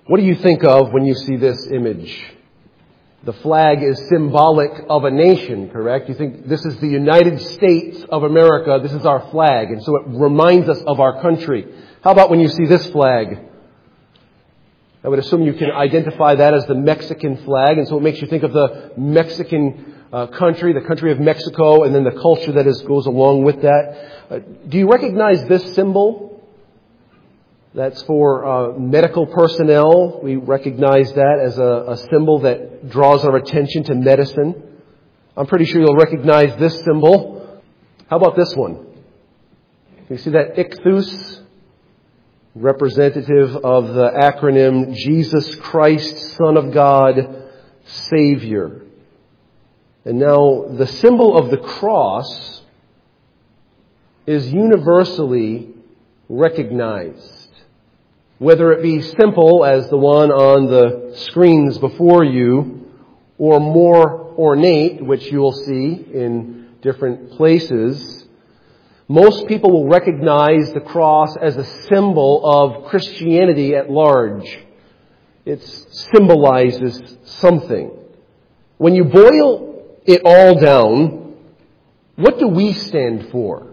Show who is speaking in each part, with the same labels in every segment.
Speaker 1: What do you think of when you see this image? The flag is symbolic of a nation, correct? You think this is the United States of America, this is our flag, and so it reminds us of our country. How about when you see this flag? I would assume you can identify that as the Mexican flag, and so it makes you think of the Mexican country, the country of Mexico, and then the culture that goes along with that. Do you recognize this symbol? That's for medical personnel. We recognize that as a symbol that draws our attention to medicine. I'm pretty sure you'll recognize this symbol. How about this one? Can you see that ichthus? Representative of the acronym Jesus Christ, Son of God, Savior. And now the symbol of the cross is universally recognized. Whether it be simple as the one on the screens before you, or more ornate, which you will see in different places, most people will recognize the cross as a symbol of Christianity at large. It symbolizes something. When you boil it all down, what do we stand for?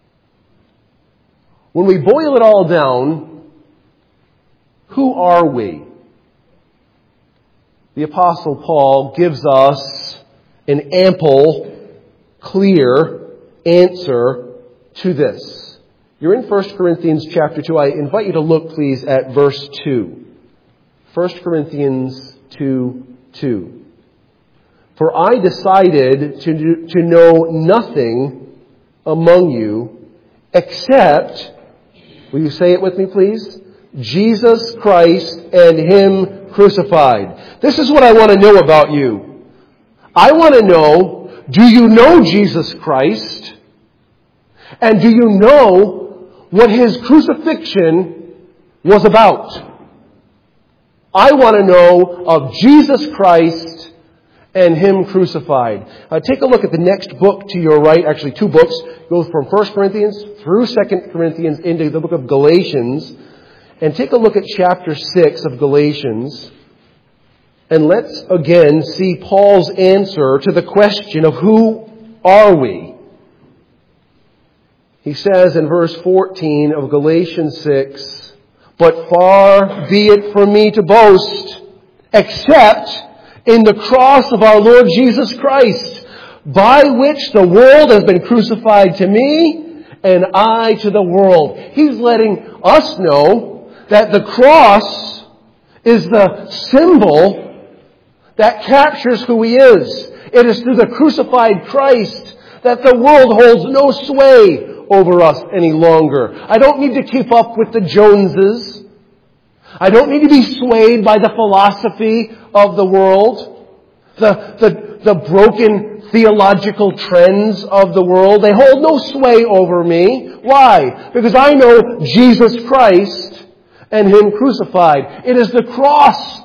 Speaker 1: When we boil it all down, who are we? The Apostle Paul gives us an ample, clear answer to this. You're in 1 Corinthians chapter 2. I invite you to look, please, at verse 2. 1 Corinthians 2:2. For I decided to know nothing among you except, will you say it with me, please? Jesus Christ and Him crucified. This is what I want to know about you. I want to know, do you know Jesus Christ? And do you know what His crucifixion was about? I want to know of Jesus Christ and Him crucified. Take a look at the next book to your right. Actually, two books. It goes from 1 Corinthians through 2 Corinthians into the book of Galatians. And take a look at chapter 6 of Galatians. And let's again see Paul's answer to the question of who are we? He says in verse 14 of Galatians 6, but far be it from me to boast, except in the cross of our Lord Jesus Christ, by which the world has been crucified to me, and I to the world. He's letting us know that the cross is the symbol that captures who He is. It is through the crucified Christ that the world holds no sway over us any longer. I don't need to keep up with the Joneses. I don't need to be swayed by the philosophy of the world, the broken theological trends of the world. They hold no sway over me. Why? Because I know Jesus Christ and Him crucified. It is the cross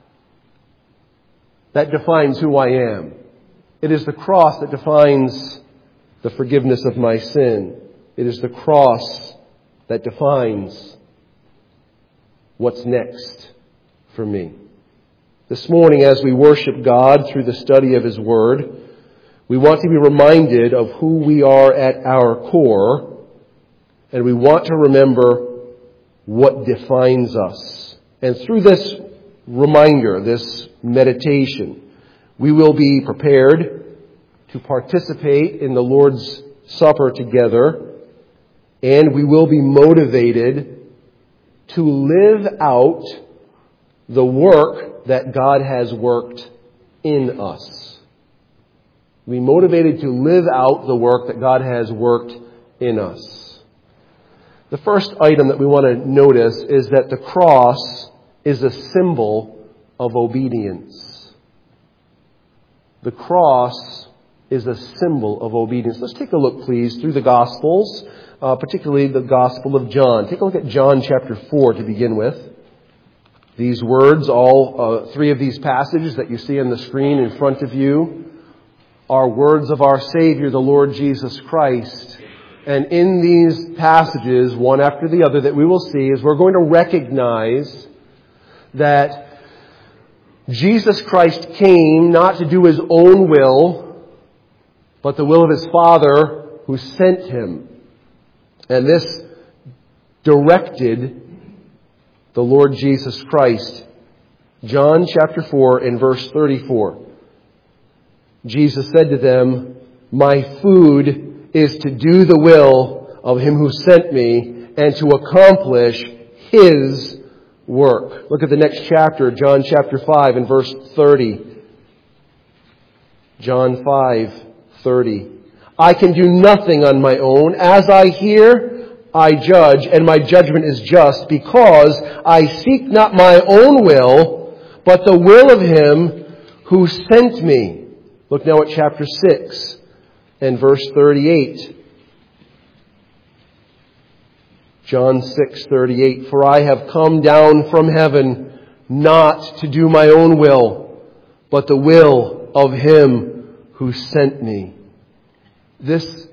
Speaker 1: that defines who I am. It is the cross that defines the forgiveness of my sin. It is the cross that defines what's next for me. This morning, as we worship God through the study of His Word, we want to be reminded of who we are at our core, and we want to remember what defines us. And through this reminder, this meditation, we will be prepared to participate in the Lord's Supper together, and we will be motivated to live out the work that God has worked in us. Be motivated to live out the work that God has worked in us. The first item that we want to notice is that the cross is a symbol of obedience. The cross is a symbol of obedience. Let's take a look, please, through the Gospels, particularly the Gospel of John. Take a look at John chapter 4 to begin with. These words, all three of these passages that you see on the screen in front of you, are words of our Savior, the Lord Jesus Christ. And in these passages, one after the other, that we will see, is we're going to recognize that Jesus Christ came not to do His own will, but the will of His Father who sent Him. And this directed the Lord Jesus Christ. John chapter 4 and verse 34. Jesus said to them, "My food is to do the will of Him who sent me and to accomplish His work." Look at the next chapter, John chapter 5 and verse 30. John 5:30. "I can do nothing on my own. As I hear, I judge, and my judgment is just, because I seek not my own will, but the will of Him who sent me." Look now at chapter 6 and verse 38. John 6:38. "For I have come down from heaven not to do my own will, but the will of Him who sent me." This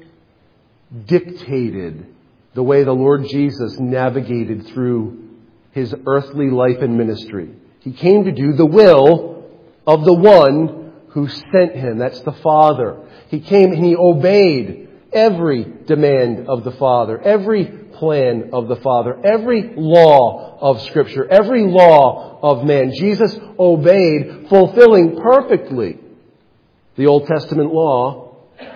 Speaker 1: dictated the way the Lord Jesus navigated through His earthly life and ministry. He came to do the will of the one who sent Him. That's the Father. He came and He obeyed every demand of the Father, every plan of the Father, every law of Scripture, every law of man. Jesus obeyed, fulfilling perfectly the Old Testament law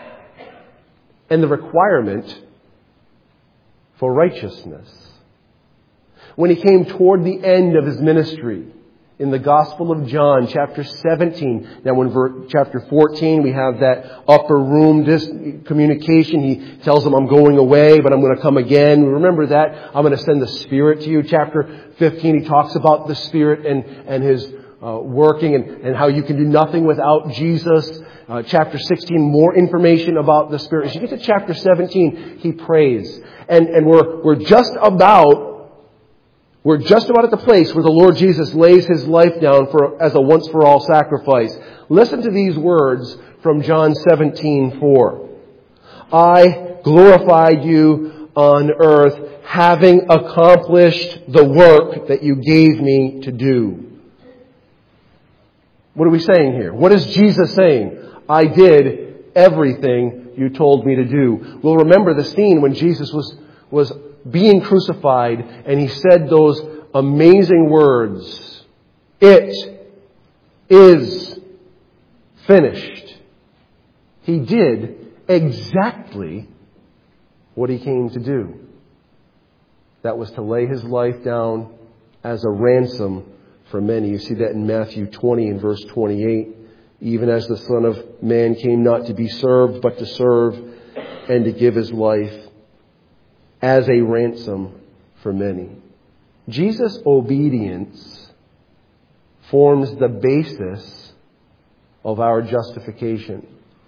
Speaker 1: and the requirement for righteousness. When He came toward the end of His ministry, in the Gospel of John, chapter 17. Now in chapter 14, we have that upper room communication. He tells them, "I'm going away, but I'm going to come again." Remember that. "I'm going to send the Spirit to you." Chapter 15, He talks about the Spirit and His working and how you can do nothing without Jesus. Chapter 16, more information about the Spirit. As you get to chapter 17, He prays. And we're just about at the place where the Lord Jesus lays His life down as a once-for-all sacrifice. Listen to these words from John 17:4. "I glorified you on earth, having accomplished the work that you gave me to do." What are we saying here? What is Jesus saying? I did everything you told me to do. We'll remember the scene when Jesus was being crucified, and He said those amazing words, "It is finished." He did exactly what He came to do. That was to lay His life down as a ransom for many. You see that in Matthew 20 and verse 28. "Even as the Son of Man came not to be served, but to serve and to give His life as a ransom for many." Jesus' obedience forms the basis of our justification.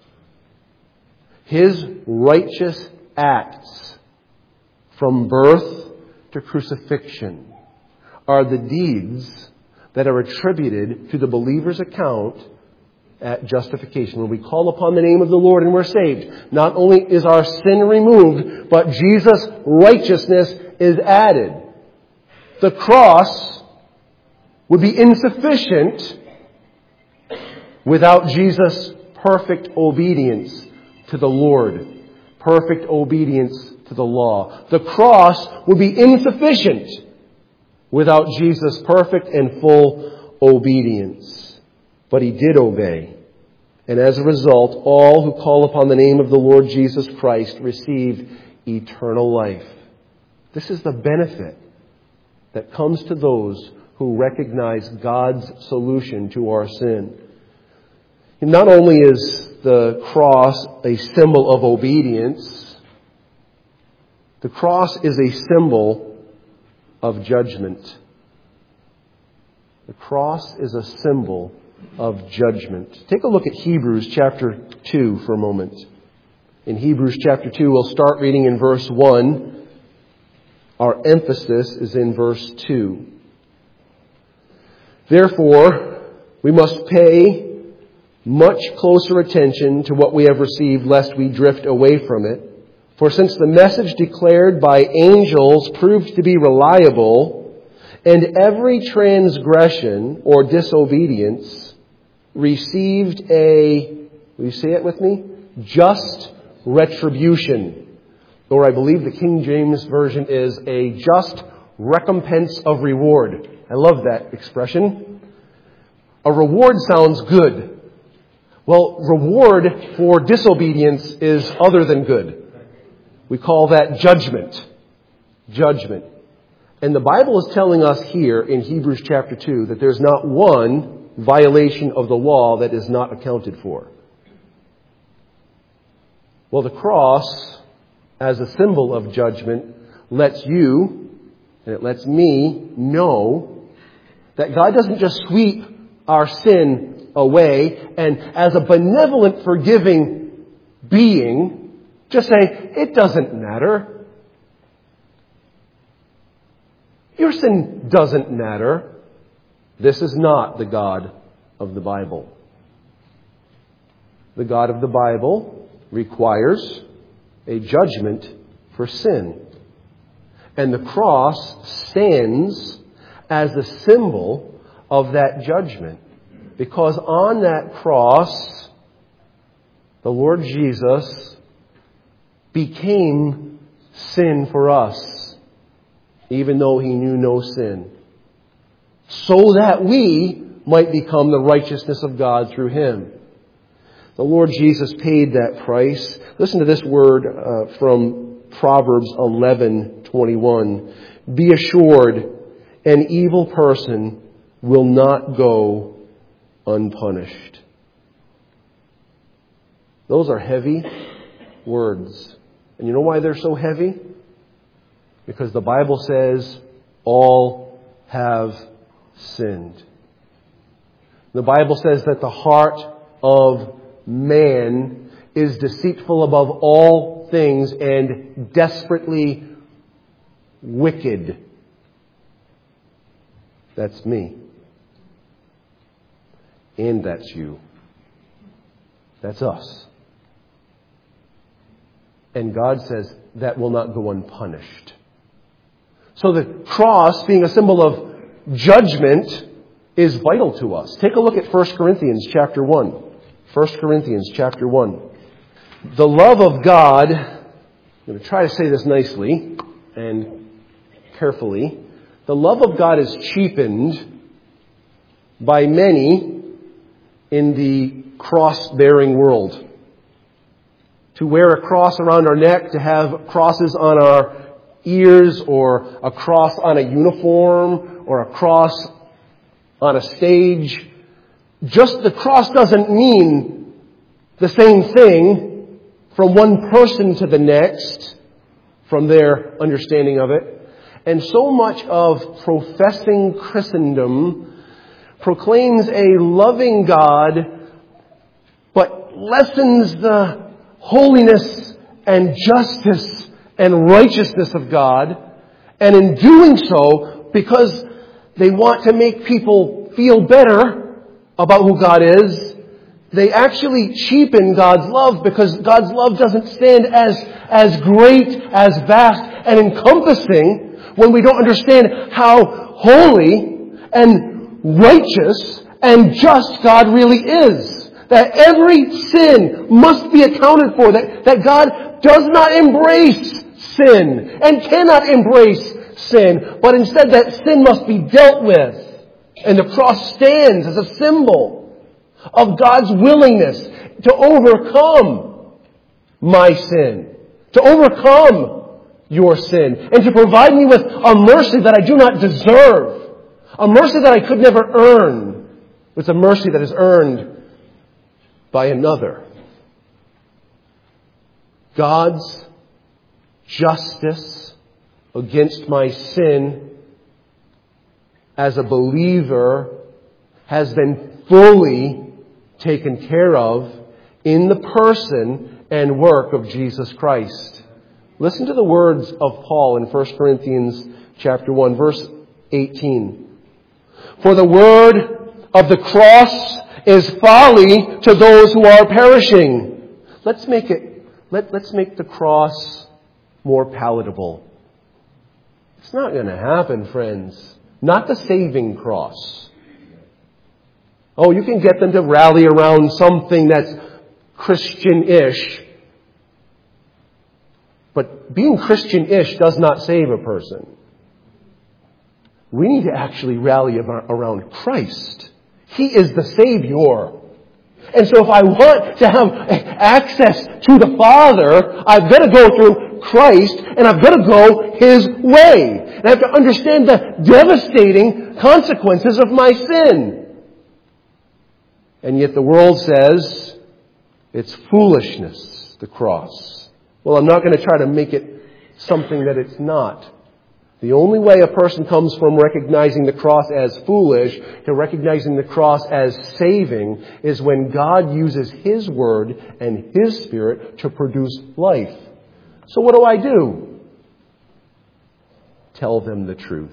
Speaker 1: His righteous acts from birth to crucifixion are the deeds that are attributed to the believer's account at justification. When we call upon the name of the Lord and we're saved, not only is our sin removed, but Jesus' righteousness is added. The cross would be insufficient without Jesus' perfect obedience to the Lord, perfect obedience to the law. The cross would be insufficient without Jesus' perfect and full obedience. But He did obey. And as a result, all who call upon the name of the Lord Jesus Christ receive eternal life. This is the benefit that comes to those who recognize God's solution to our sin. And not only is the cross a symbol of obedience, the cross is a symbol of judgment. The cross is a symbol of judgment. Take a look at Hebrews chapter 2 for a moment. In Hebrews chapter 2, we'll start reading in verse 1. Our emphasis is in verse 2. "Therefore, we must pay much closer attention to what we have received, lest we drift away from it. For since the message declared by angels proved to be reliable, And every transgression or disobedience received will you say it with me? Just retribution. Or I believe the King James Version is a just recompense of reward. I love that expression. A reward sounds good. Well, reward for disobedience is other than good. We call that judgment. Judgment. And the Bible is telling us here in Hebrews chapter 2 that there's not one violation of the law that is not accounted for. Well, the cross, as a symbol of judgment, lets you, and it lets me, know that God doesn't just sweep our sin away and as a benevolent, forgiving being, just say, it doesn't matter. Your sin doesn't matter. This is not the God of the Bible. The God of the Bible requires a judgment for sin. And the cross stands as a symbol of that judgment. Because on that cross, the Lord Jesus became sin for us, even though He knew no sin, so that we might become the righteousness of God through Him. The Lord Jesus paid that price. Listen to this word from Proverbs 11:21. Be assured, an evil person will not go unpunished. Those are heavy words. And you know why they're so heavy? Because the Bible says all have sinned. The Bible says that the heart of man is deceitful above all things and desperately wicked. That's me. And that's you. That's us. And God says that will not go unpunished. So the cross, being a symbol of judgment, is vital to us. Take a look at 1 Corinthians chapter 1. 1 Corinthians chapter 1. The love of God, I'm going to try to say this nicely and carefully. The love of God is cheapened by many in the cross-bearing world. To wear a cross around our neck, to have crosses on our ears, or a cross on a uniform, or a cross on a stage. Just the cross doesn't mean the same thing from one person to the next, from their understanding of it. And so much of professing Christendom proclaims a loving God, but lessens the holiness and justice and righteousness of God. And in doing so, because they want to make people feel better about who God is, they actually cheapen God's love, because God's love doesn't stand as great, as vast and encompassing when we don't understand how holy and righteous and just God really is. That every sin must be accounted for. That God does not embrace sin and cannot embrace sin, but instead that sin must be dealt with. And the cross stands as a symbol of God's willingness to overcome my sin, to overcome your sin, and to provide me with a mercy that I do not deserve, a mercy that I could never earn. It's a mercy that is earned by another. God's justice against my sin as a believer has been fully taken care of in the person and work of Jesus Christ. Listen to the words of Paul in 1 Corinthians chapter 1, verse 18. For the word of the cross is folly to those who are perishing. Let's make the cross more palatable. It's not going to happen, friends, Not the saving cross. Oh, you can get them to rally around something that's Christian-ish. But being Christian-ish does not save a person. We need to actually rally around Christ. He is the Savior. And so if I want to have access to the Father, I've got to go through Christ, and I've got to go His way. And I have to understand the devastating consequences of my sin. And yet the world says it's foolishness, the cross. Well, I'm not going to try to make it something that it's not. The only way a person comes from recognizing the cross as foolish to recognizing the cross as saving is when God uses His Word and His Spirit to produce life. So what do? Tell them the truth.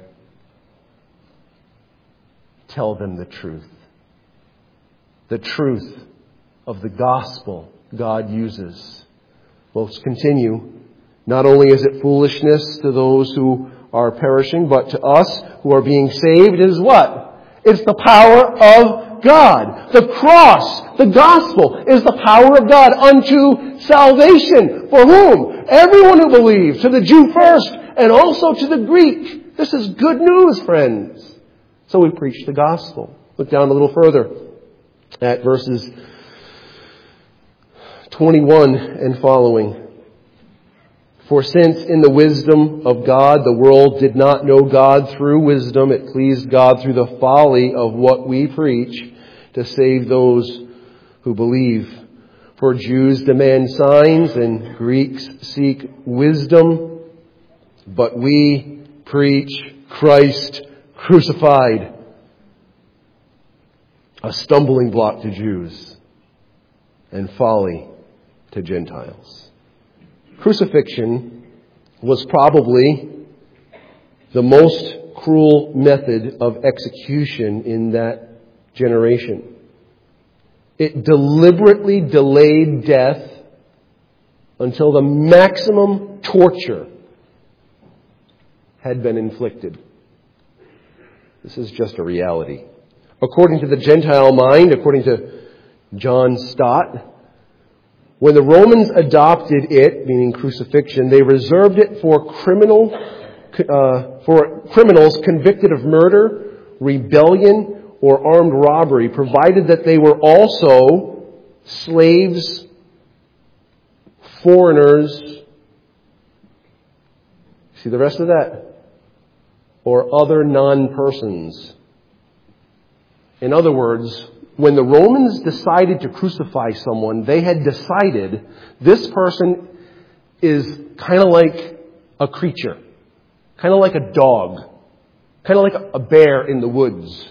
Speaker 1: Tell them the truth. The truth of the gospel God uses. Well, let's continue. Not only is it foolishness to those who are perishing, but to us who are being saved, it is what? It's the power of God. The cross, the gospel, is the power of God unto salvation. For whom? Everyone who believes. To the Jew first, and also to the Greek. This is good news, friends. So we preach the gospel. Look down a little further at verses 21 and following. For since in the wisdom of God the world did not know God through wisdom, it pleased God through the folly of what we preach to save those who believe. For Jews demand signs and Greeks seek wisdom, but we preach Christ crucified, a stumbling block to Jews and folly to Gentiles. Crucifixion was probably the most cruel method of execution in that generation. It deliberately delayed death until the maximum torture had been inflicted. This is just a reality. According to the Gentile mind, according to John Stott, when the Romans adopted it, meaning crucifixion, they reserved it for criminals convicted of murder, rebellion, or armed robbery, provided that they were also slaves, foreigners. See the rest of that? Or other non-persons. In other words, when the Romans decided to crucify someone, they had decided this person is kind of like a creature, kind of like a dog, kind of like a bear in the woods.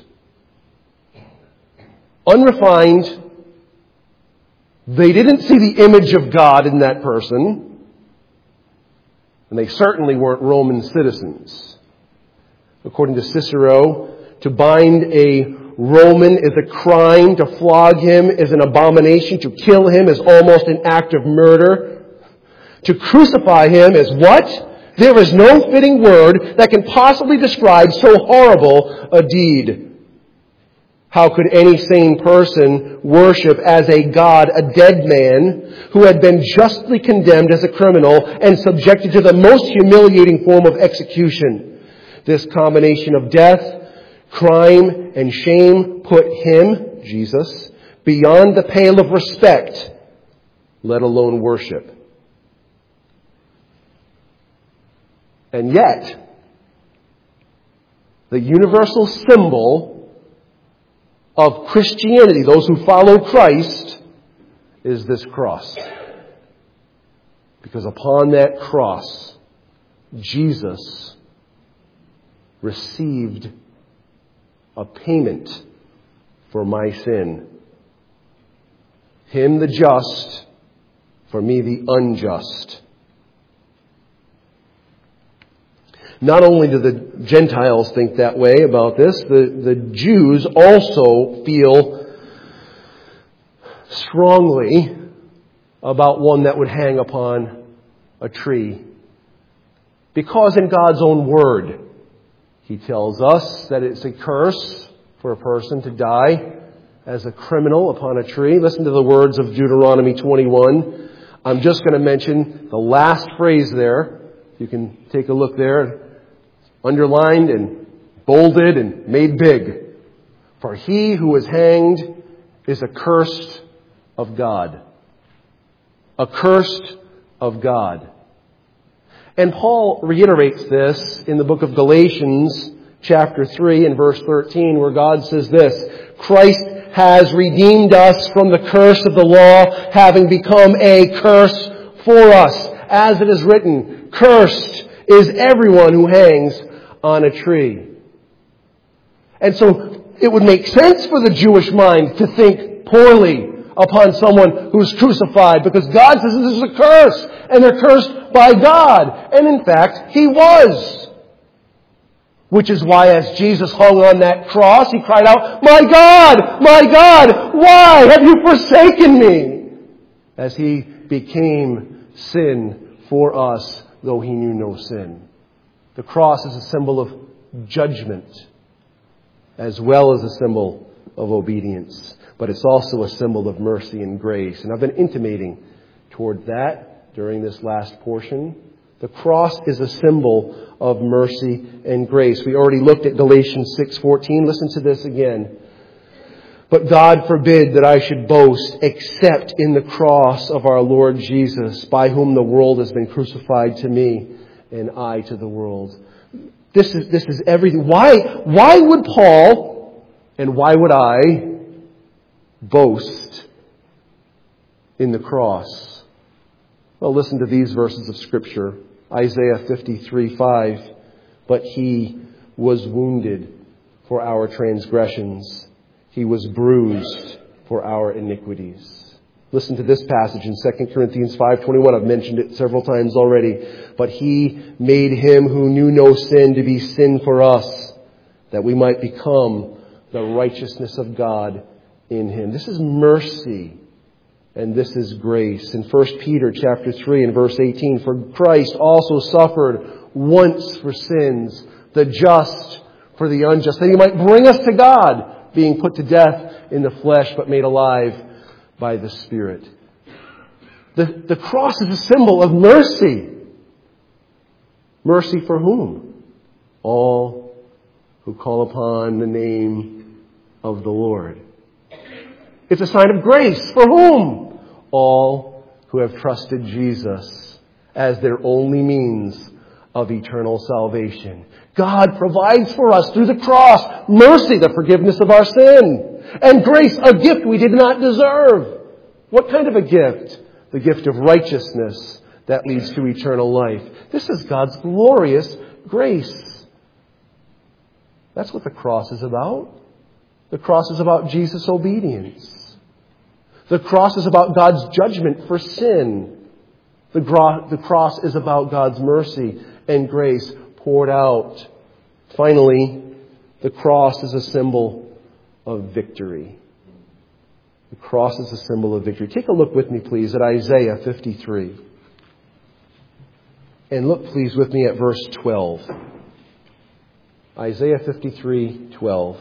Speaker 1: Unrefined. They didn't see the image of God in that person, and they certainly weren't Roman citizens. According to Cicero, to bind a Roman is a crime. To flog him is an abomination. To kill him is almost an act of murder. To crucify him is what? There is no fitting word that can possibly describe so horrible a deed. How could any sane person worship as a god a dead man who had been justly condemned as a criminal and subjected to the most humiliating form of execution? This combination of death, crime, and shame put him, Jesus, beyond the pale of respect, let alone worship. And yet, the universal symbol of Christianity, those who follow Christ, is this cross. Because upon that cross, Jesus received a payment for my sin. Him the just, for me the unjust. Not only do the Gentiles think that way about this, the Jews also feel strongly about one that would hang upon a tree. Because in God's own word, He tells us that it's a curse for a person to die as a criminal upon a tree. Listen to the words of Deuteronomy 21. I'm just going to mention the last phrase there. You can take a look there. Underlined and bolded and made big. For he who is hanged is accursed of God. Accursed of God. And Paul reiterates this in the book of Galatians, chapter 3 and verse 13, where God says this, Christ has redeemed us from the curse of the law, having become a curse for us. As it is written, cursed is everyone who hangs on a tree. And so it would make sense for the Jewish mind to think poorly upon someone who's crucified, because God says this is a curse, and they're cursed by God. And in fact, He was. Which is why as Jesus hung on that cross, He cried out, my God, why have you forsaken me? As He became sin for us, though He knew no sin. The cross is a symbol of judgment, as well as a symbol of obedience. But it's also a symbol of mercy and grace. And I've been intimating toward that during this last portion. The cross is a symbol of mercy and grace. We already looked at Galatians 6:14. Listen to this again. But God forbid that I should boast except in the cross of our Lord Jesus, by whom the world has been crucified to me and I to the world. This is everything. Why would Paul and why would I boast in the cross? Well, listen to these verses of Scripture. Isaiah 53:5. But He was wounded for our transgressions. He was bruised for our iniquities. Listen to this passage in 2 Corinthians 5:21. I've mentioned it several times already. But He made Him who knew no sin to be sin for us, that we might become the righteousness of God in Him. This is mercy. And this is grace. In 1 Peter chapter 3 and verse 18, for Christ also suffered once for sins, the just for the unjust, that He might bring us to God, being put to death in the flesh, but made alive by the Spirit. The cross is a symbol of mercy. Mercy for whom? All who call upon the name of the Lord. It's a sign of grace. For whom? All who have trusted Jesus as their only means of eternal salvation. God provides for us through the cross mercy, the forgiveness of our sin, and grace, a gift we did not deserve. What kind of a gift? The gift of righteousness that leads to eternal life. This is God's glorious grace. That's what the cross is about. The cross is about Jesus' obedience. The cross is about God's judgment for sin. The cross is about God's mercy and grace poured out. Finally, the cross is a symbol of victory. The cross is a symbol of victory. Take a look with me, please, at Isaiah 53. And look, please, with me at verse 12. Isaiah 53:12.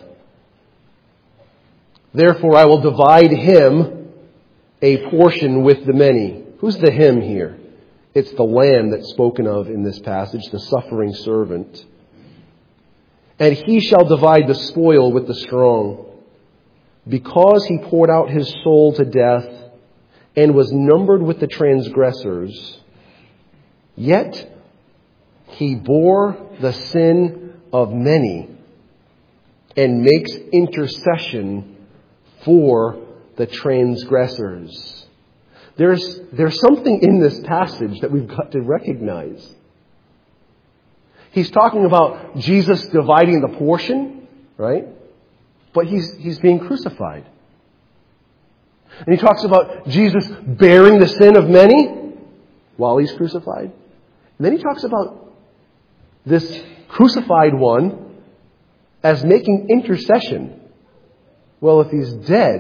Speaker 1: Therefore I will divide him a portion with the many. Who's the him here? It's the Lamb that's spoken of in this passage, the suffering servant. And He shall divide the spoil with the strong, because He poured out His soul to death and was numbered with the transgressors. Yet He bore the sin of many and makes intercession for the transgressors. There's something in this passage that we've got to recognize. He's talking about Jesus dividing the portion, right? But he's being crucified. And he talks about Jesus bearing the sin of many while He's crucified. And then he talks about this crucified one as making intercession. Well, if He's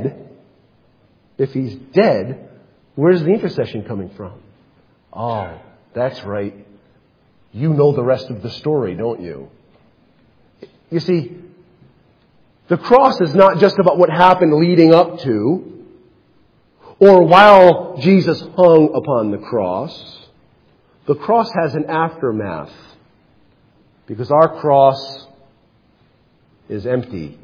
Speaker 1: dead, where's the intercession coming from? Oh, that's right. You know the rest of the story, don't you? You see, the cross is not just about what happened leading up to or while Jesus hung upon the cross. The cross has an aftermath because our cross is empty.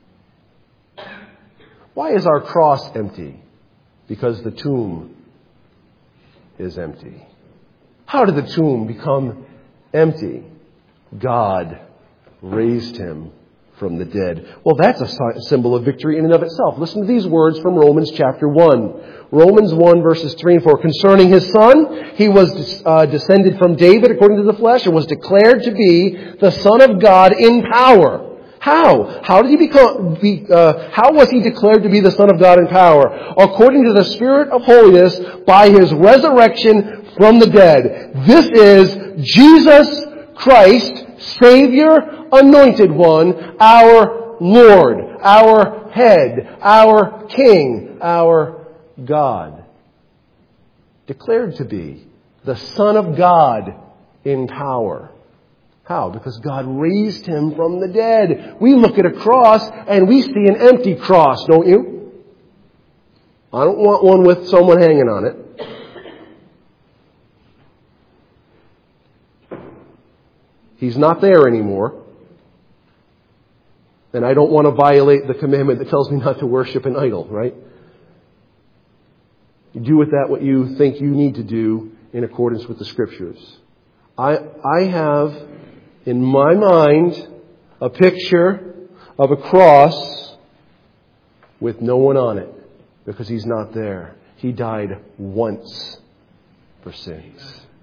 Speaker 1: Why is our cross empty? Because the tomb is empty. How did the tomb become empty? God raised him from the dead. Well, that's a symbol of victory in and of itself. Listen to these words from Romans chapter 1. Romans 1 verses 3 and 4. Concerning his Son, he was descended from David according to the flesh and was declared to be the Son of God in power. How? How did he how was he declared to be the Son of God in power? According to the Spirit of holiness by his resurrection from the dead. This is Jesus Christ, Savior, Anointed One, our Lord, our Head, our King, our God. Declared to be the Son of God in power. How? Because God raised him from the dead. We look at a cross and we see an empty cross, don't you? I don't want one with someone hanging on it. He's not there anymore. And I don't want to violate the commandment that tells me not to worship an idol, right? You do with that what you think you need to do in accordance with the Scriptures. I have in my mind a picture of a cross with no one on it because he's not there. He died once for sins.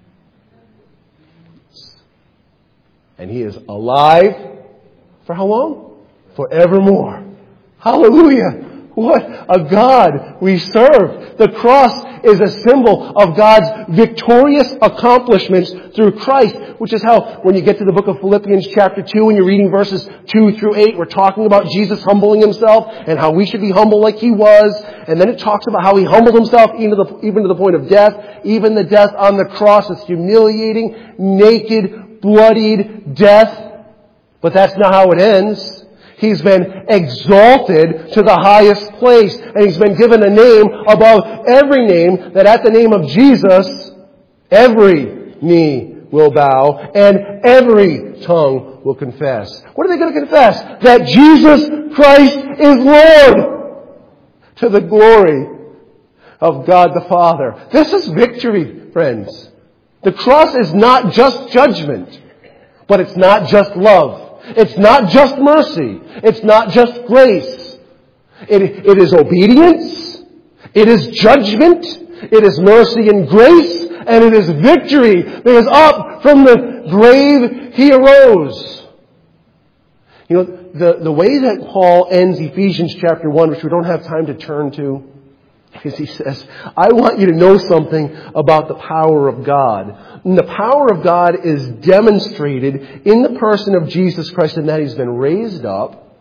Speaker 1: And he is alive for how long? Forevermore. Hallelujah. What a God we serve. The cross is a symbol of God's victorious accomplishments through Christ, which is how when you get to the book of Philippians chapter 2 and you're reading verses 2 through 8, we're talking about Jesus humbling himself and how we should be humble like he was. And then it talks about how he humbled himself even to the point of death. Even the death on the cross is humiliating, naked, bloodied death. But that's not how it ends. He's been exalted to the highest place. And he's been given a name above every name, that at the name of Jesus, every knee will bow and every tongue will confess. What are they going to confess? That Jesus Christ is Lord, to the glory of God the Father. This is victory, friends. The cross is not just judgment, but it's not just love. It's not just mercy. It's not just grace. It is obedience. It is judgment. It is mercy and grace. And it is victory. Because up from the grave he arose. You know, the way that Paul ends Ephesians chapter 1, which we don't have time to turn to, because he says, I want you to know something about the power of God. And the power of God is demonstrated in the person of Jesus Christ, in that he's been raised up,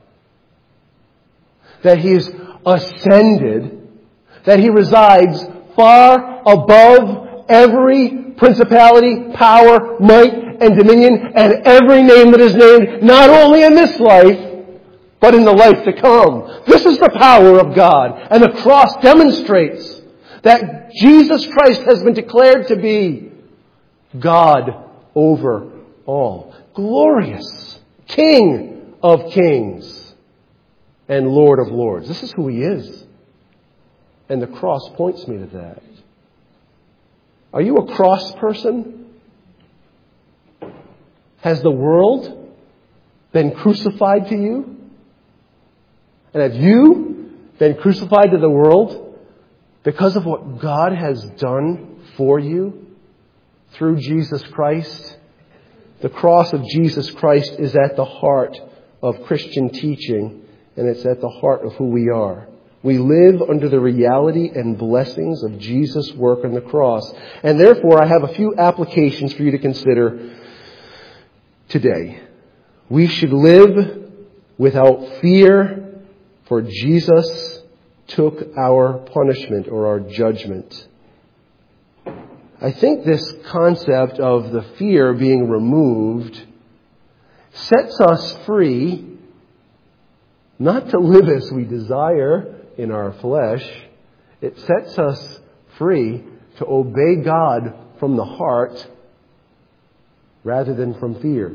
Speaker 1: that he's ascended, that he resides far above every principality, power, might, and dominion, and every name that is named, not only in this life, but in the life to come. This is the power of God. And the cross demonstrates that Jesus Christ has been declared to be God over all. Glorious King of kings and Lord of lords. This is who he is. And the cross points me to that. Are you a cross person? Has the world been crucified to you? And have you been crucified to the world because of what God has done for you through Jesus Christ? The cross of Jesus Christ is at the heart of Christian teaching, and it's at the heart of who we are. We live under the reality and blessings of Jesus' work on the cross. And therefore, I have a few applications for you to consider today. We should live without fear, for Jesus took our punishment or our judgment. I think this concept of the fear being removed sets us free not to live as we desire in our flesh. It sets us free to obey God from the heart rather than from fear.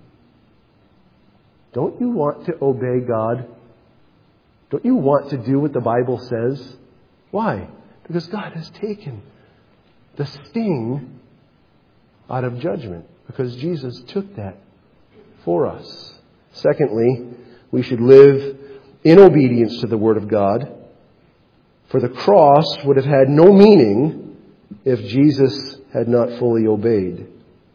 Speaker 1: Don't you want to obey God? Don't you want to do what the Bible says? Why? Because God has taken the sting out of judgment. Because Jesus took that for us. Secondly, we should live in obedience to the Word of God. For the cross would have had no meaning if Jesus had not fully obeyed.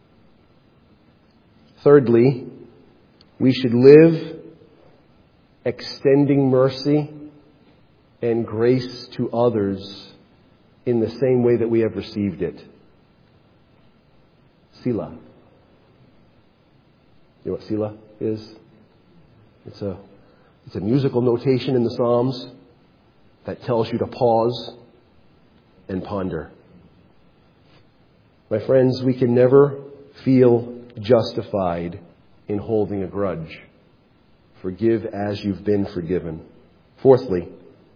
Speaker 1: Thirdly, we should live extending mercy and grace to others in the same way that we have received it. Selah. You know what Selah is? It's a musical notation in the Psalms that tells you to pause and ponder. My friends, we can never feel justified in holding a grudge. Forgive as you've been forgiven. Fourthly,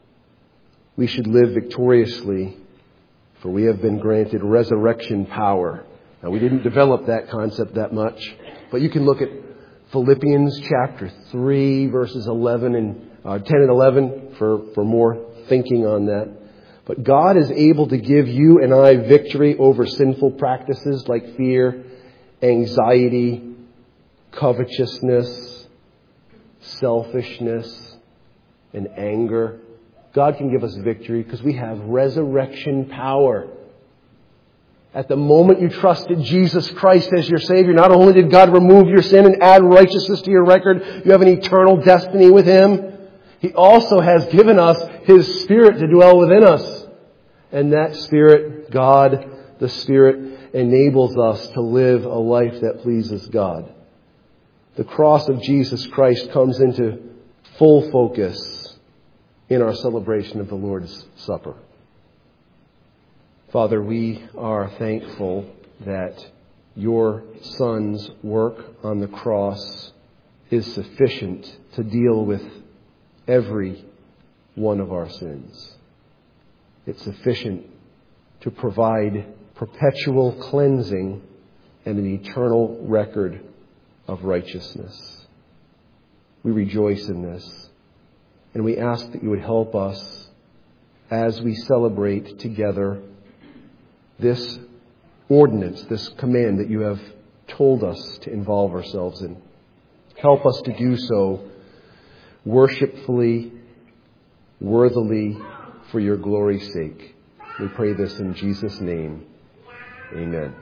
Speaker 1: we should live victoriously, for we have been granted resurrection power. Now, we didn't develop that concept that much, but you can look at Philippians chapter 3, verses 10 and 11 for more thinking on that. But God is able to give you and I victory over sinful practices like fear, anxiety, covetousness, selfishness, and anger. God can give us victory because we have resurrection power. At the moment you trusted Jesus Christ as your Savior, not only did God remove your sin and add righteousness to your record, you have an eternal destiny with Him. He also has given us His Spirit to dwell within us. And that Spirit, God, the Spirit, enables us to live a life that pleases God. The cross of Jesus Christ comes into full focus in our celebration of the Lord's Supper. Father, we are thankful that your Son's work on the cross is sufficient to deal with every one of our sins. It's sufficient to provide perpetual cleansing and an eternal record of righteousness. We rejoice in this, and we ask that you would help us as we celebrate together this ordinance, this command that you have told us to involve ourselves in. Help us to do so worshipfully, worthily, for your glory's sake. We pray this in Jesus' name. Amen.